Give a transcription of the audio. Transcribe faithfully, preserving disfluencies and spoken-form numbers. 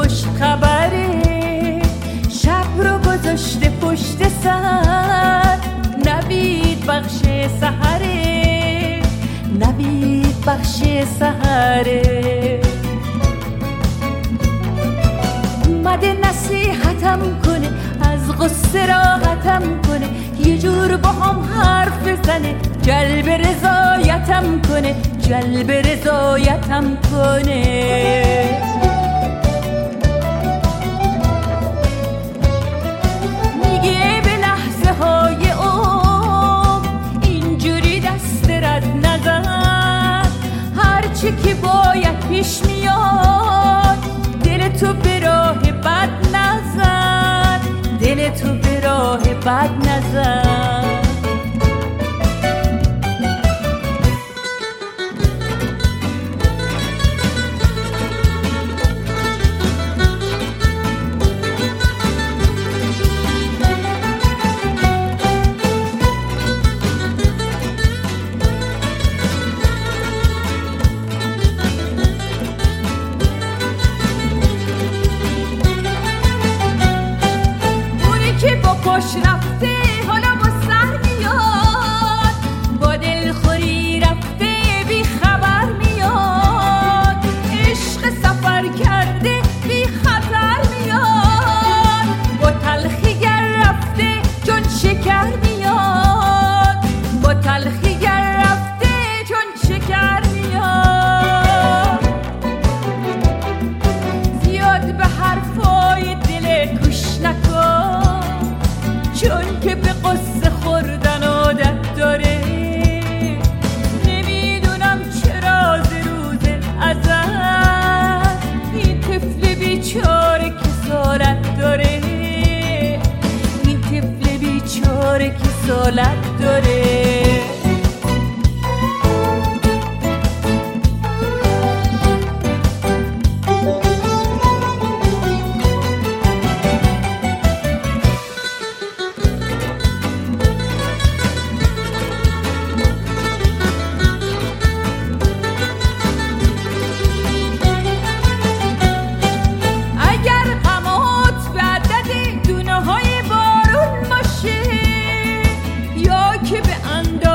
خوش خبره، شب رو گذاشته پشت سر، نوید بخش سحره، نوید بخش سحره. اومده نصیحتم کنه، از غصه راحتم کنه، یه جور با هم حرف بزنه، جلب رضایتم کنه، جلب رضایتم کنه. میگه به لحظه های عمر اینجوری دست رد نزن، هرچی که باید پیش میاد دل تو به راه بد نزن، دل تو به راه بد نزن. خوش رفته حالا با سر میاد، با دلخوری رفته بی خبر میاد، عشق سفر کرده بی خطر میاد، با تلخی گر رفته چون شکر میاد، با تلخی گر رفته چون شکر میاد. زیاد به حرفای دل کش نکن، چون که به قصه خوردن عادت داره، نمیدونم چرا ز روز ازل این طفل بیچاره کسالت داره، این طفل بیچاره کسالت داره. که به اندازه